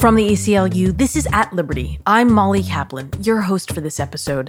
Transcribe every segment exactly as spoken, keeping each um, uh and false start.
From the A C L U, this is At Liberty. I'm Molly Kaplan, your host for this episode.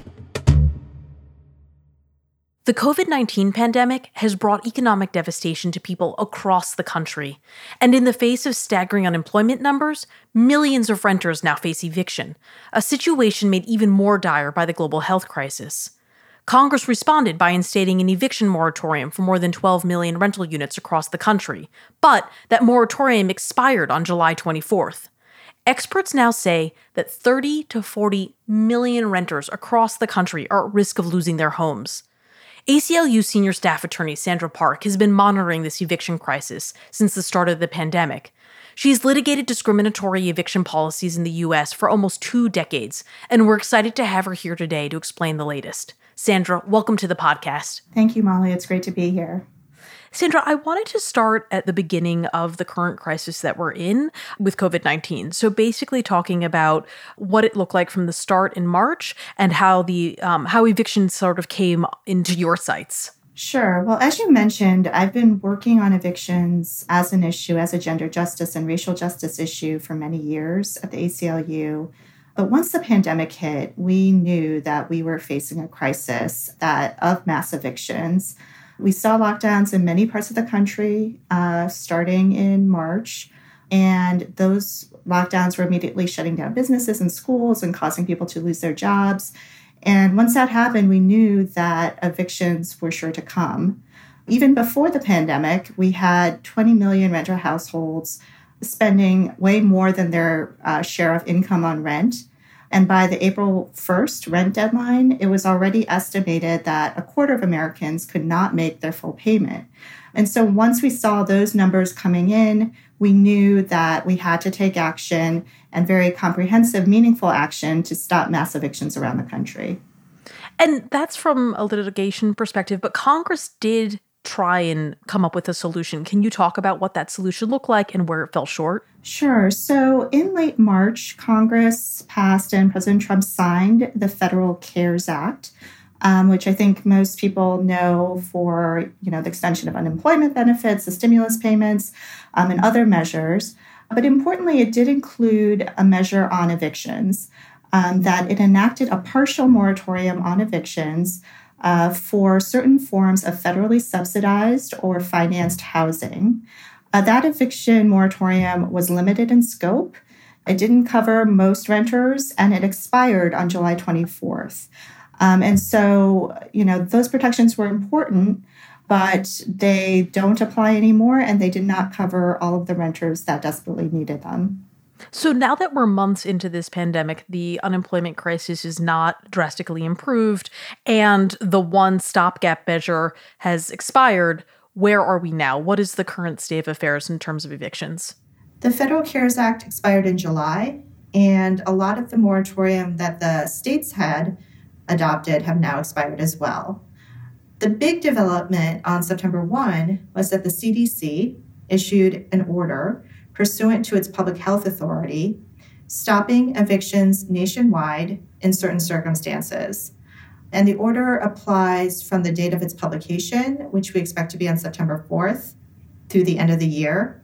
The covid nineteen pandemic has brought economic devastation to people across the country. And in the face of staggering unemployment numbers, millions of renters now face eviction, a situation made even more dire by the global health crisis. Congress responded by instating an eviction moratorium for more than twelve million rental units across the country, but that moratorium expired on July twenty-fourth. Experts now say that thirty to forty million renters across the country are at risk of losing their homes. A C L U senior staff attorney Sandra Park has been monitoring this eviction crisis since the start of the pandemic. She's litigated discriminatory eviction policies in the U S for almost two decades, and we're excited to have her here today to explain the latest. Sandra, welcome to the podcast. Thank you, Molly. It's great to be here. Sandra, I wanted to start at the beginning of the current crisis that we're in with covid nineteen. So basically talking about what it looked like from the start in March and how the um, how evictions sort of came into your sights. Sure. Well, as you mentioned, I've been working on evictions as an issue, as a gender justice and racial justice issue for many years at the A C L U. But once the pandemic hit, we knew that we were facing a crisis that of mass evictions. We saw lockdowns in many parts of the country uh, starting in March, and those lockdowns were immediately shutting down businesses and schools and causing people to lose their jobs. And once that happened, we knew that evictions were sure to come. Even before the pandemic, we had twenty million renter households spending way more than their uh, share of income on rent. And by the April first rent deadline, it was already estimated that a quarter of Americans could not make their full payment. And so once we saw those numbers coming in, we knew that we had to take action, and very comprehensive, meaningful action, to stop mass evictions around the country. And that's from a litigation perspective, but Congress did try and come up with a solution. Can you talk about what that solution looked like and where it fell short? Sure. So in late March, Congress passed and President Trump signed the Federal CARES Act, um, which I think most people know for, you know, the extension of unemployment benefits, the stimulus payments, um, and other measures. But importantly, it did include a measure on evictions, um, that it enacted a partial moratorium on evictions Uh, for certain forms of federally subsidized or financed housing. Uh, that eviction moratorium was limited in scope. It didn't cover most renters, and it expired on July twenty-fourth. Um, and so, you know, those protections were important, but they don't apply anymore, and they did not cover all of the renters that desperately needed them. So now that we're months into this pandemic, the unemployment crisis is not drastically improved, and the one stopgap measure has expired. Where are we now? What is the current state of affairs in terms of evictions? The Federal CARES Act expired in July, and a lot of the moratorium that the states had adopted have now expired as well. The big development on September first was that the C D C issued an order pursuant to its public health authority, stopping evictions nationwide in certain circumstances. And the order applies from the date of its publication, which we expect to be on September fourth, through the end of the year.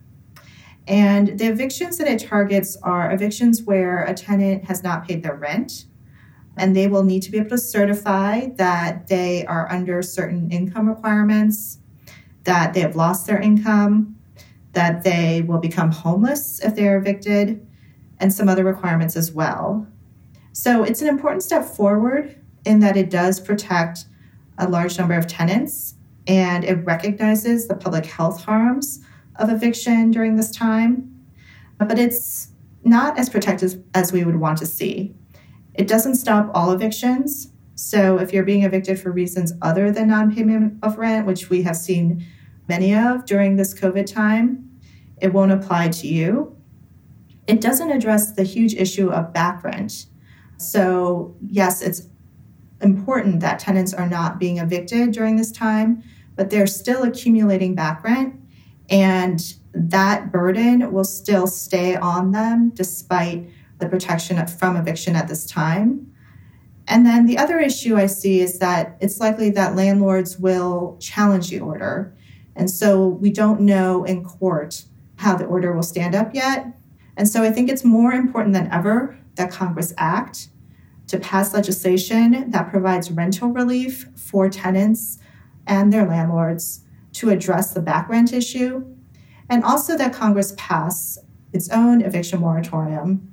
And the evictions that it targets are evictions where a tenant has not paid their rent, and they will need to be able to certify that they are under certain income requirements, that they have lost their income, that they will become homeless if they are evicted, and some other requirements as well. So it's an important step forward in that it does protect a large number of tenants, and it recognizes the public health harms of eviction during this time. But it's not as protective as we would want to see. It doesn't stop all evictions. So if you're being evicted for reasons other than non-payment of rent, which we have seen many of during this COVID time, it won't apply to you. It doesn't address the huge issue of back rent. So yes, it's important that tenants are not being evicted during this time, but they're still accumulating back rent, and that burden will still stay on them despite the protection from eviction at this time. And then the other issue I see is that it's likely that landlords will challenge the order. And so we don't know in court how the order will stand up yet. And so I think it's more important than ever that Congress act to pass legislation that provides rental relief for tenants and their landlords to address the back rent issue, and also that Congress pass its own eviction moratorium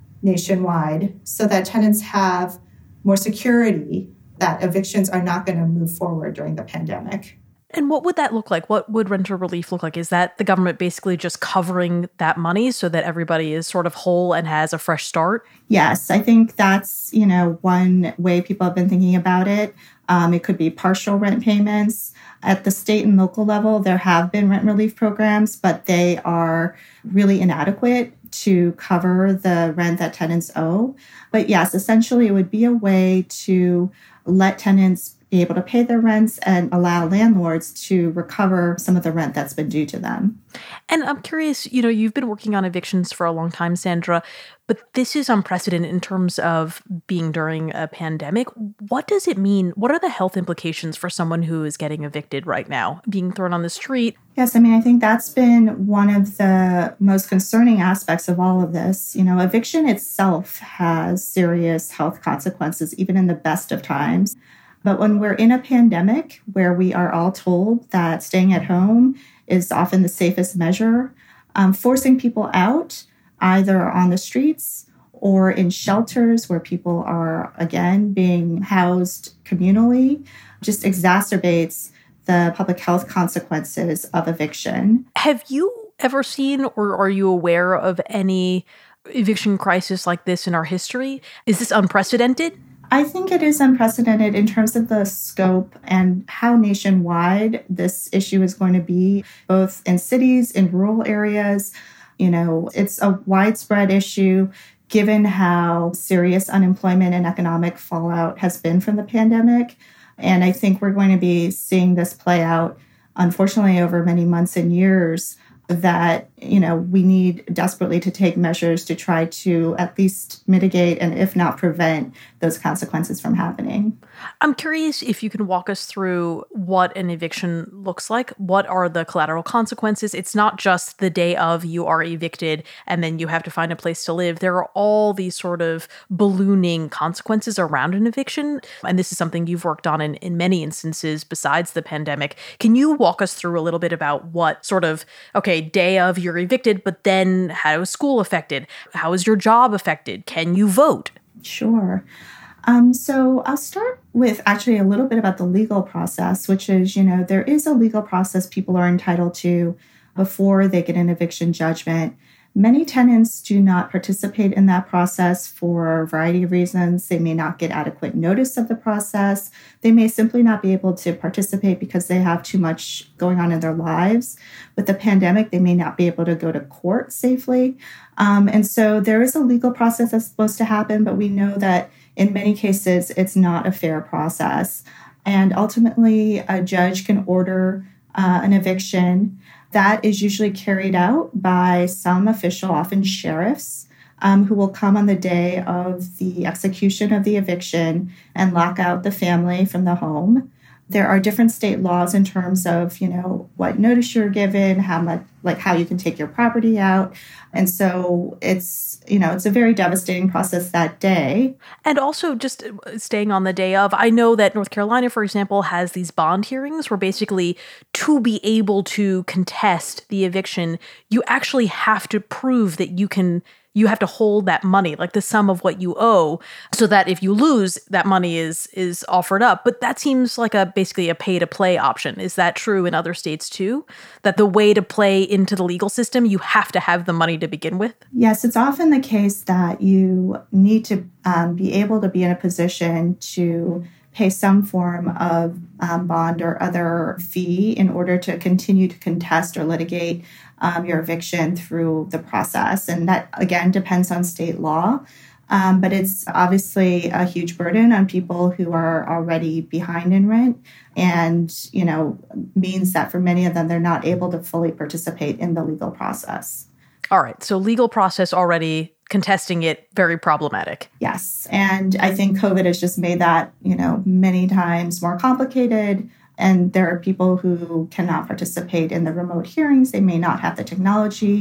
nationwide so that tenants have more security that evictions are not going to move forward during the pandemic. And what would that look like? What would renter relief look like? Is that the government basically just covering that money so that everybody is sort of whole and has a fresh start? Yes, I think that's, you know, one way people have been thinking about it. Um, it could be partial rent payments. At the state and local level, there have been rent relief programs, but they are really inadequate to cover the rent that tenants owe. But yes, essentially it would be a way to let tenants be able to pay their rents and allow landlords to recover some of the rent that's been due to them. And I'm curious, you know, you've been working on evictions for a long time, Sandra, but this is unprecedented in terms of being during a pandemic. What does it mean? What are the health implications for someone who is getting evicted right now, being thrown on the street? Yes, I mean, I think that's been one of the most concerning aspects of all of this. You know, eviction itself has serious health consequences, even in the best of times. But when we're in a pandemic where we are all told that staying at home is often the safest measure, um, forcing people out either on the streets or in shelters where people are, again, being housed communally, just exacerbates the public health consequences of eviction. Have you ever seen or are you aware of any eviction crisis like this in our history? Is this unprecedented? I think it is unprecedented in terms of the scope and how nationwide this issue is going to be, both in cities, in rural areas. You know, it's a widespread issue given how serious unemployment and economic fallout has been from the pandemic. And I think we're going to be seeing this play out, unfortunately, over many months and years, that, you know, we need desperately to take measures to try to at least mitigate and if not prevent those consequences from happening. I'm curious if you can walk us through what an eviction looks like. What are the collateral consequences? It's not just the day of you are evicted and then you have to find a place to live. There are all these sort of ballooning consequences around an eviction. And this is something you've worked on in, in many instances besides the pandemic. Can you walk us through a little bit about what sort of, okay, day of you're evicted, but then how is school affected? How is your job affected? Can you vote? Sure. Um, so I'll start with actually a little bit about the legal process, which is, you know, there is a legal process people are entitled to before they get an eviction judgment. Many tenants do not participate in that process for a variety of reasons. They may not get adequate notice of the process. They may simply not be able to participate because they have too much going on in their lives. With the pandemic, they may not be able to go to court safely. Um, and so there is a legal process that's supposed to happen, but we know that in many cases, it's not a fair process. And ultimately, a judge can order uh, an eviction. That is usually carried out by some official, often sheriffs, um, who will come on the day of the execution of the eviction and lock out the family from the home. There are different state laws in terms of, you know, what notice you're given, how much, like how you can take your property out. And so it's, you know, it's a very devastating process that day. And also just staying on the day of, I know that North Carolina, for example, has these bond hearings where basically to be able to contest the eviction, you actually have to prove that you can you have to hold that money, like the sum of what you owe, so that if you lose, that money is is offered up. But that seems like a basically a pay-to-play option. Is that true in other states too? That the way to play into the legal system, you have to have the money to begin with? Yes, it's often the case that you need to um, be able to be in a position to pay some form of um, bond or other fee in order to continue to contest or litigate um, your eviction through the process. And that, again, depends on state law. Um, but it's obviously a huge burden on people who are already behind in rent and, you know, means that for many of them, they're not able to fully participate in the legal process. All right. So legal process already, contesting it, very problematic. Yes. And I think COVID has just made that, you know, many times more complicated. And there are people who cannot participate in the remote hearings. They may not have the technology,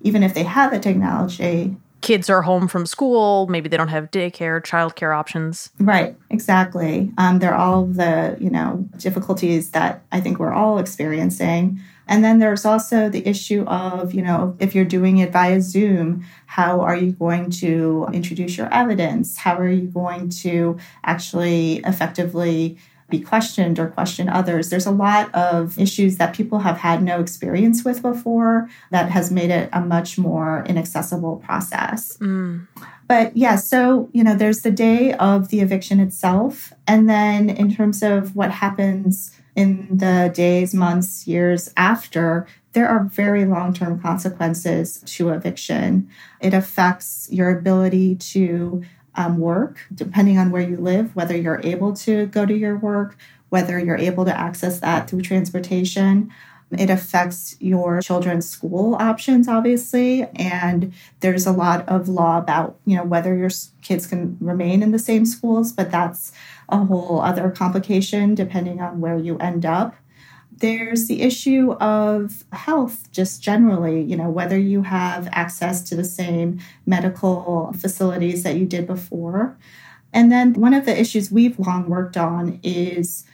even if they have the technology. Kids are home from school. Maybe they don't have daycare, childcare options. Right, exactly. Um, they're all the, you know, difficulties that I think we're all experiencing. And then there's also the issue of, you know, if you're doing it via Zoom, how are you going to introduce your evidence? How are you going to actually effectively be questioned or question others? There's a lot of issues that people have had no experience with before that has made it a much more inaccessible process. Mm. But yeah, so, you know, there's the day of the eviction itself. And then in terms of what happens in the days, months, years after, there are very long-term consequences to eviction. It affects your ability to um, work, depending on where you live, whether you're able to go to your work, whether you're able to access that through transportation. It affects your children's school options, obviously, and there's a lot of law about, you know, whether your kids can remain in the same schools, but that's a whole other complication depending on where you end up. There's the issue of health, just generally, you know, whether you have access to the same medical facilities that you did before. And then one of the issues we've long worked on is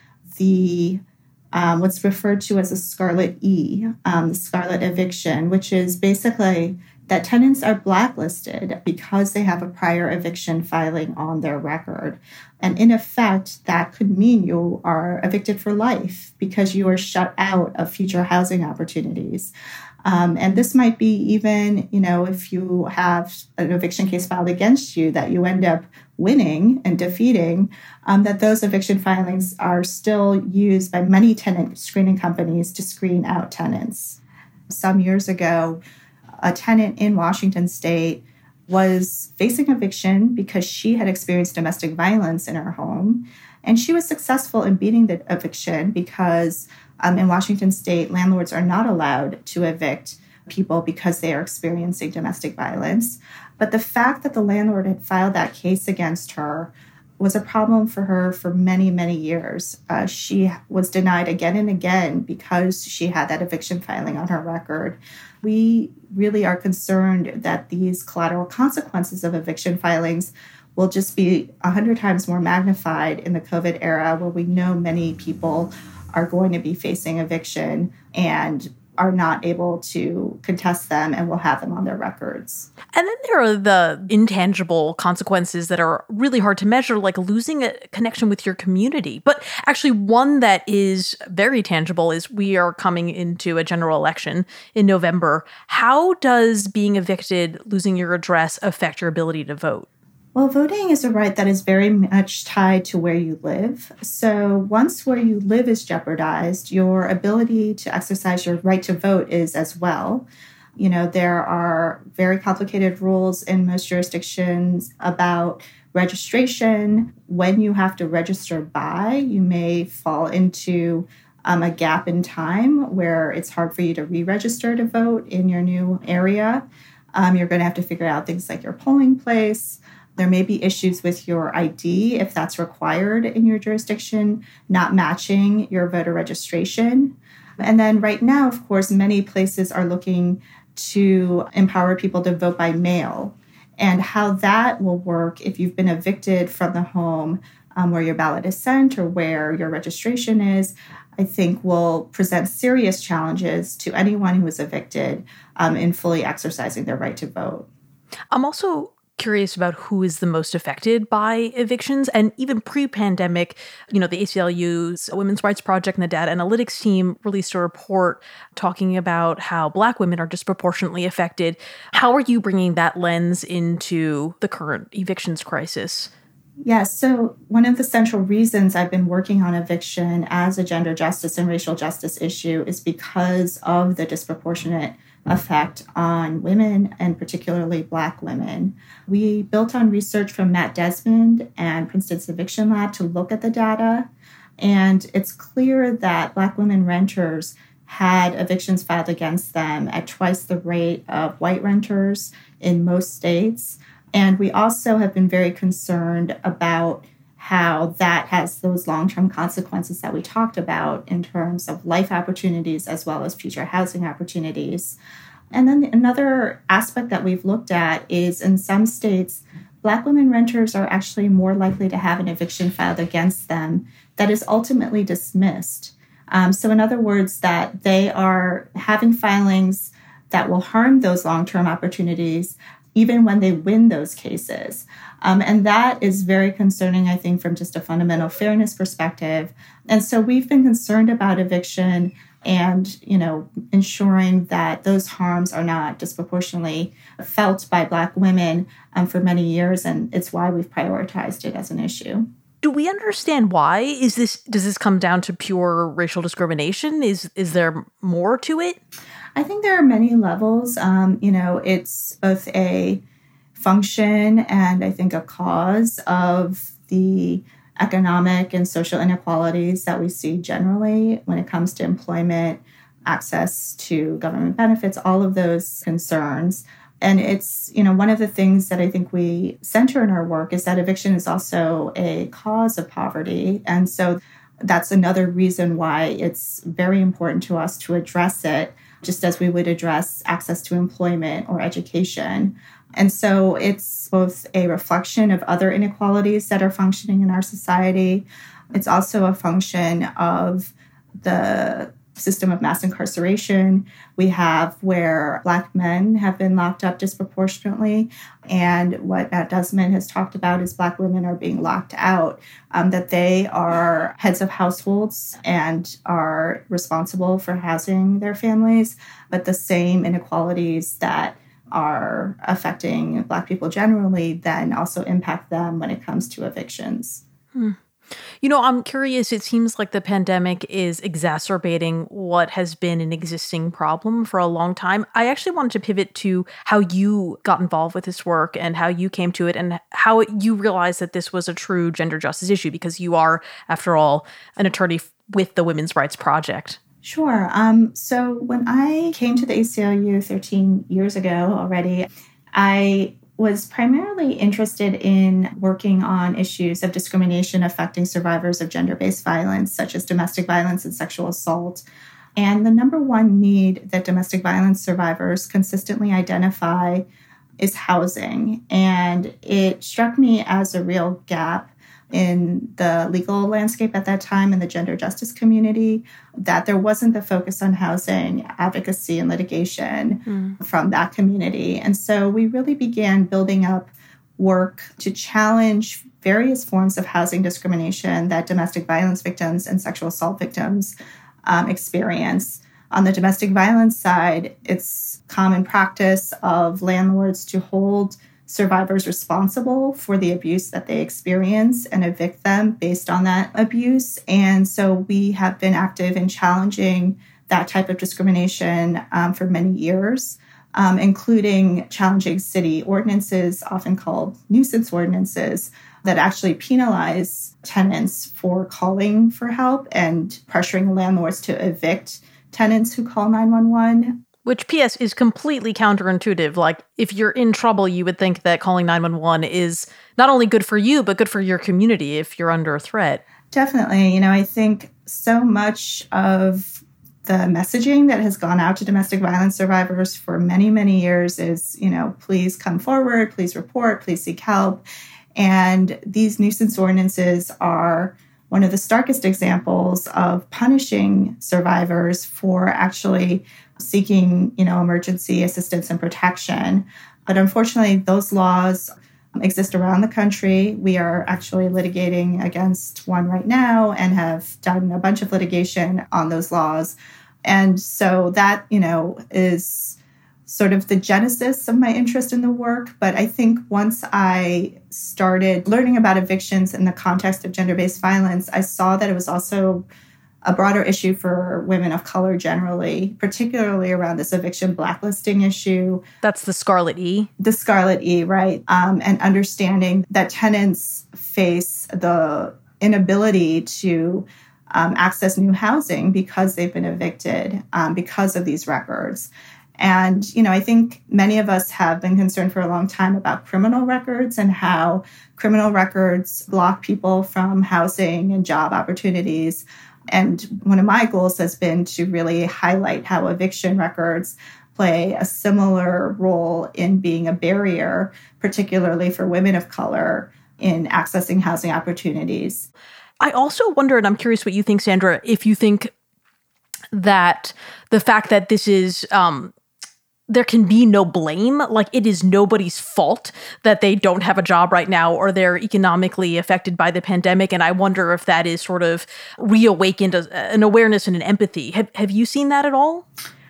the Um, what's referred to as a Scarlet E, um, the Scarlet Eviction, which is basically that tenants are blacklisted because they have a prior eviction filing on their record. And in effect, that could mean you are evicted for life because you are shut out of future housing opportunities. Um, and this might be even, you know, if you have an eviction case filed against you that you end up winning and defeating, um, that those eviction filings are still used by many tenant screening companies to screen out tenants. Some years ago, a tenant in Washington state was facing eviction because she had experienced domestic violence in her home. And she was successful in beating the eviction because um, in Washington state, landlords are not allowed to evict people because they are experiencing domestic violence. But the fact that the landlord had filed that case against her was a problem for her for many, many years. Uh, she was denied again and again because she had that eviction filing on her record. We really are concerned that these collateral consequences of eviction filings will just be a hundred times more magnified in the COVID era, where we know many people are going to be facing eviction and are not able to contest them and will have them on their records. And then there are the intangible consequences that are really hard to measure, like losing a connection with your community. But actually, one that is very tangible is we are coming into a general election in November. How does being evicted, losing your address, affect your ability to vote? Well, voting is a right that is very much tied to where you live. So once where you live is jeopardized, your ability to exercise your right to vote is as well. You know, there are very complicated rules in most jurisdictions about registration. When you have to register by, you may fall into um, a gap in time where it's hard for you to re-register to vote in your new area. Um, you're going to have to figure out things like your polling place. There may be issues with your I D if that's required in your jurisdiction, not matching your voter registration. And then right now, of course, many places are looking to empower people to vote by mail. And how that will work if you've been evicted from the home um, where your ballot is sent or where your registration is, I think will present serious challenges to anyone who is evicted um, in fully exercising their right to vote. I'm also curious about who is the most affected by evictions. And even pre-pandemic, you know, the A C L U's Women's Rights Project and the data analytics team released a report talking about how Black women are disproportionately affected. How are you bringing that lens into the current evictions crisis? Yes. So one of the central reasons I've been working on eviction as a gender justice and racial justice issue is because of the disproportionate effect on women and particularly Black women. We built on research from Matt Desmond and Princeton's Eviction Lab to look at the data. And it's clear that Black women renters had evictions filed against them at twice the rate of white renters in most states. And we also have been very concerned about how that has those long-term consequences that we talked about in terms of life opportunities as well as future housing opportunities. And then another aspect that we've looked at is in some states, Black women renters are actually more likely to have an eviction filed against them that is ultimately dismissed. Um, so in other words, that they are having filings that will harm those long-term opportunities even when they win those cases. Um, and that is very concerning, I think, from just a fundamental fairness perspective. And so we've been concerned about eviction and, you know, ensuring that those harms are not disproportionately felt by Black women um, for many years. And it's why we've prioritized it as an issue. Do we understand why? Is this does this come down to pure racial discrimination? Is is there more to it? I think there are many levels. Um, you know, it's both a function and I think a cause of the economic and social inequalities that we see generally when it comes to employment, access to government benefits, all of those concerns. And it's, you know, one of the things that I think we center in our work is that eviction is also a cause of poverty. And so that's another reason why it's very important to us to address it, just as we would address access to employment or education. And so it's both a reflection of other inequalities that are functioning in our society. It's also a function of the system of mass incarceration we have where Black men have been locked up disproportionately. And what Matt Desmond has talked about is Black women are being locked out, um, that they are heads of households and are responsible for housing their families, but the same inequalities that are affecting Black people generally then also impact them when it comes to evictions. Hmm. You know, I'm curious, it seems like the pandemic is exacerbating what has been an existing problem for a long time. I actually wanted to pivot to how you got involved with this work and how you came to it and how you realized that this was a true gender justice issue, because you are, after all, an attorney with the Women's Rights Project. Sure. Um, so when I came to the A C L U thirteen years ago already, I was primarily interested in working on issues of discrimination affecting survivors of gender-based violence, such as domestic violence and sexual assault. And the number one need that domestic violence survivors consistently identify is housing. And it struck me as a real gap in the legal landscape at that time in the gender justice community, that there wasn't the focus on housing, advocacy, and litigation mm. from that community. And so we really began building up work to challenge various forms of housing discrimination that domestic violence victims and sexual assault victims um, experience. On the domestic violence side, it's common practice of landlords to hold survivors responsible for the abuse that they experience and evict them based on that abuse. And so we have been active in challenging that type of discrimination um, for many years, um, including challenging city ordinances, often called nuisance ordinances, that actually penalize tenants for calling for help and pressuring landlords to evict tenants who call nine one one. Which, P S, is completely counterintuitive. Like, if you're in trouble, you would think that calling nine one one is not only good for you, but good for your community if you're under a threat. Definitely. You know, I think so much of the messaging that has gone out to domestic violence survivors for many, many years is, you know, please come forward, please report, please seek help. And these nuisance ordinances are one of the starkest examples of punishing survivors for actually seeking, you know, emergency assistance and protection. But unfortunately, those laws exist around the country. We are actually litigating against one right now and have done a bunch of litigation on those laws. And so that, you know, is sort of the genesis of my interest in the work. But I think once I started learning about evictions in the context of gender-based violence, I saw that it was also a broader issue for women of color generally, particularly around this eviction blacklisting issue. That's the Scarlet E. The Scarlet E, right. Um, and understanding that tenants face the inability to um, access new housing because they've been evicted um, because of these records. And, you know, I think many of us have been concerned for a long time about criminal records and how criminal records block people from housing and job opportunities. And one of my goals has been to really highlight how eviction records play a similar role in being a barrier, particularly for women of color, in accessing housing opportunities. I also wonder, and I'm curious what you think, Sandra, if you think that the fact that this is, um, there can be no blame, like it is nobody's fault that they don't have a job right now or they're economically affected by the pandemic. And I wonder if that is sort of reawakened a, an awareness and an empathy. Have, have you seen that at all?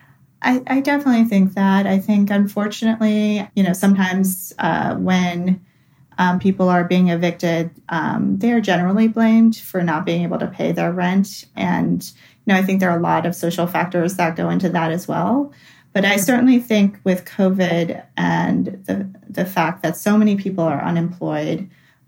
I, I definitely think that. I think, unfortunately, you know, sometimes uh, when um, people are being evicted, um, they are generally blamed for not being able to pay their rent. And, you know, I think there are a lot of social factors that go into that as well. But I certainly think with COVID and the the fact that so many people are unemployed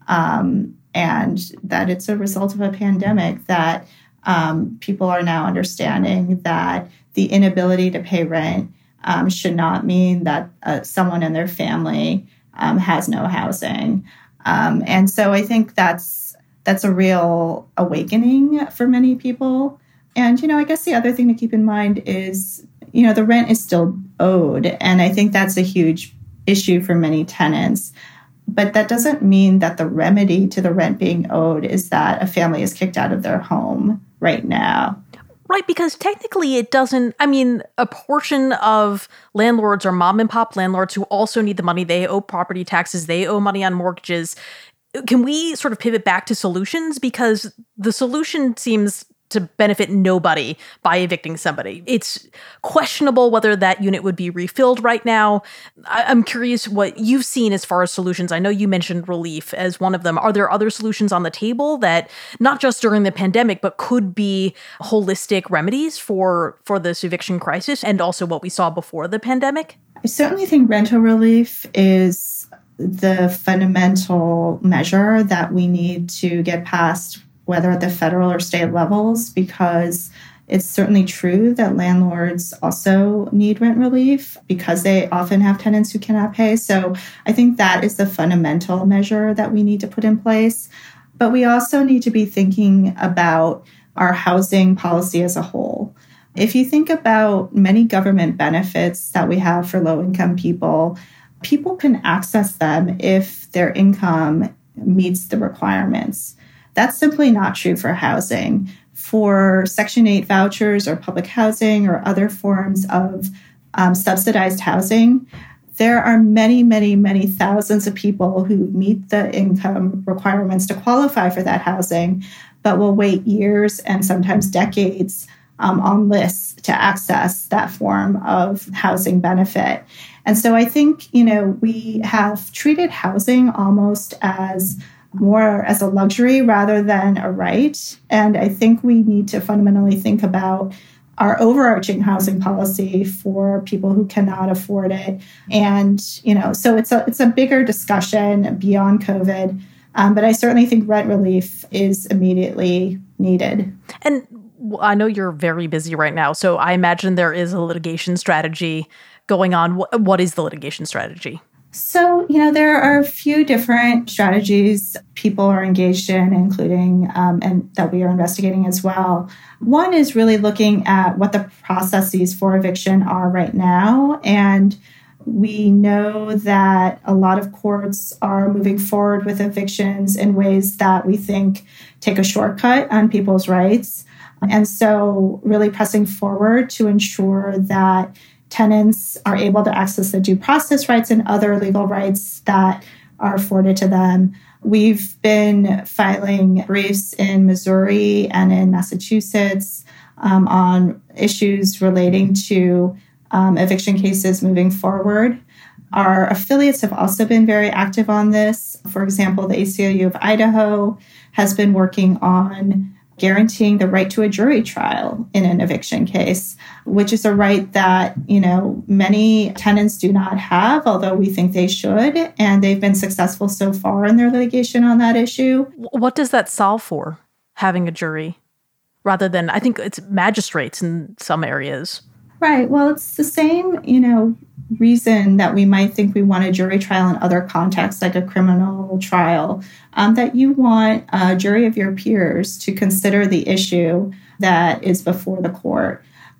um, and that it's a result of a pandemic, that um, people are now understanding that the inability to pay rent um, should not mean that uh, someone in their family um, has no housing. Um, and so I think that's that's a real awakening for many people. And, you know, I guess the other thing to keep in mind is, you know, the rent is still owed. And I think that's a huge issue for many tenants. But that doesn't mean that the remedy to the rent being owed is that a family is kicked out of their home right now. Right, because technically it doesn't, I mean, a portion of landlords are mom and pop landlords who also need the money. They owe property taxes, they owe money on mortgages. Can we sort of pivot back to solutions? Because the solution seems to benefit nobody by evicting somebody. It's questionable whether that unit would be refilled right now. I- I'm curious what you've seen as far as solutions. I know you mentioned relief as one of them. Are there other solutions on the table that, not just during the pandemic, but could be holistic remedies for, for this eviction crisis and also what we saw before the pandemic? I certainly think rental relief is the fundamental measure that we need to get past, whether at the federal or state levels, because it's certainly true that landlords also need rent relief because they often have tenants who cannot pay. So I think that is the fundamental measure that we need to put in place. But we also need to be thinking about our housing policy as a whole. If you think about many government benefits that we have for low-income people, people can access them if their income meets the requirements. That's simply not true for housing. For Section eight vouchers or public housing or other forms of um, subsidized housing, there are many, many, many thousands of people who meet the income requirements to qualify for that housing, but will wait years and sometimes decades um, on lists to access that form of housing benefit. And so I think, you know, we have treated housing almost as more as a luxury rather than a right. And I think we need to fundamentally think about our overarching housing policy for people who cannot afford it. And, you know, so it's a it's a bigger discussion beyond COVID. Um, but I certainly think rent relief is immediately needed. And I know you're very busy right now, so I imagine there is a litigation strategy going on. What is the litigation strategy? So, you know, there are a few different strategies people are engaged in, including um, and that we are investigating as well. One is really looking at what the processes for eviction are right now. And we know that a lot of courts are moving forward with evictions in ways that we think take a shortcut on people's rights. And so really pressing forward to ensure that tenants are able to access the due process rights and other legal rights that are afforded to them. We've been filing briefs in Missouri and in Massachusetts um, on issues relating to um, eviction cases moving forward. Our affiliates have also been very active on this. For example, the A C L U of Idaho has been working on guaranteeing the right to a jury trial in an eviction case, which is a right that, you know, many tenants do not have, although we think they should. And they've been successful so far in their litigation on that issue. What does that solve for, having a jury, rather than, I think it's magistrates in some areas? Right. Well, it's the same, you know, reason that we might think we want a jury trial in other contexts, like a criminal trial, um, that you want a jury of your peers to consider the issue that is before the court.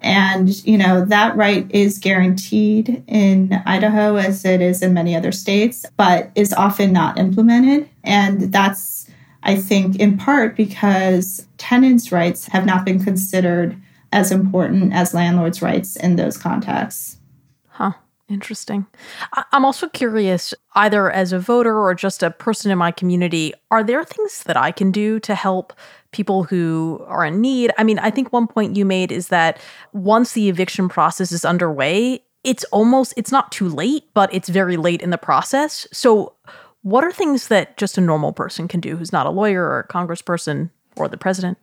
And, you know, that right is guaranteed in Idaho as it is in many other states, but is often not implemented. And that's, I think, in part because tenants' rights have not been considered as important as landlords' rights in those contexts. Huh. Interesting. I'm also curious, either as a voter or just a person in my community, are there things that I can do to help people who are in need? I mean, I think one point you made is that once the eviction process is underway, it's almost, it's not too late, but it's very late in the process. So what are things that just a normal person can do who's not a lawyer or a congressperson or the president?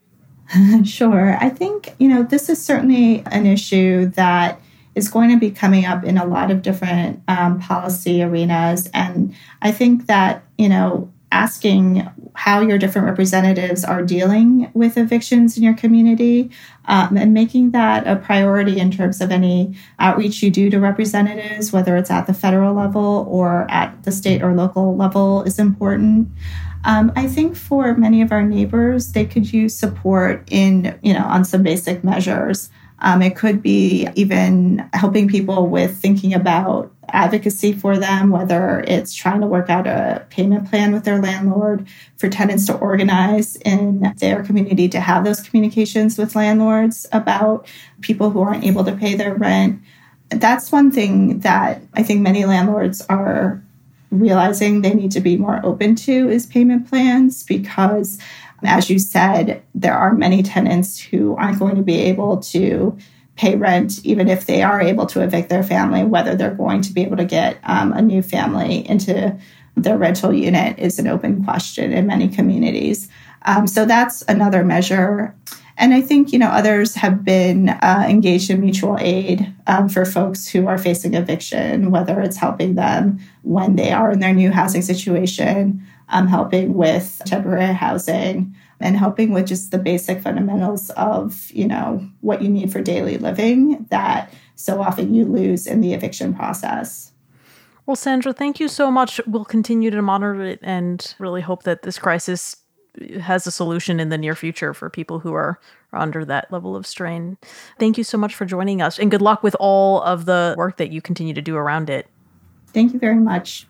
Sure. I think, you know, this is certainly an issue that is going to be coming up in a lot of different um, policy arenas. And I think that, you know, asking how your different representatives are dealing with evictions in your community um, and making that a priority in terms of any outreach you do to representatives, whether it's at the federal level or at the state or local level, is important. Um, I think for many of our neighbors, they could use support in, you know, on some basic measures. Um, it could be even helping people with thinking about advocacy for them, whether it's trying to work out a payment plan with their landlord, for tenants to organize in their community to have those communications with landlords about people who aren't able to pay their rent. That's one thing that I think many landlords are realizing they need to be more open to is payment plans, because as you said, there are many tenants who aren't going to be able to pay rent, even if they are able to evict their family. Whether they're going to be able to get um, a new family into their rental unit is an open question in many communities. Um, so that's another measure. And I think, you know, others have been uh, engaged in mutual aid um, for folks who are facing eviction, whether it's helping them when they are in their new housing situation, um, helping with temporary housing, and helping with just the basic fundamentals of, you know, what you need for daily living that so often you lose in the eviction process. Well, Sandra, thank you so much. We'll continue to monitor it and really hope that this crisis has a solution in the near future for people who are, are under that level of strain. Thank you so much for joining us, and good luck with all of the work that you continue to do around it. Thank you very much.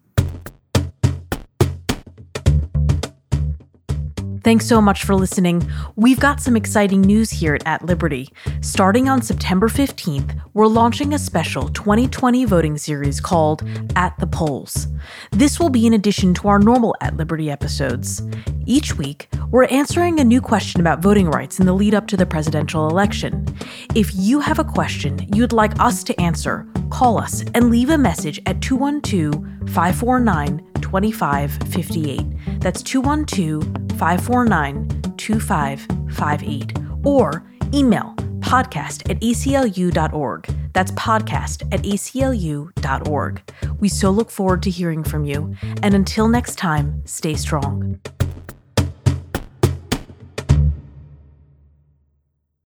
Thanks so much for listening. We've got some exciting news here at Liberty. Starting on September fifteenth, we're launching a special twenty twenty voting series called At the Polls. This will be in addition to our normal At Liberty episodes. Each week, we're answering a new question about voting rights in the lead up to the presidential election. If you have a question you'd like us to answer, call us and leave a message at two one two, five four nine, two five five eight. That's two one two, five four nine, two five five eight. Or email podcast at a c l u dot org. That's podcast at a c l u dot org. We so look forward to hearing from you. And until next time, stay strong.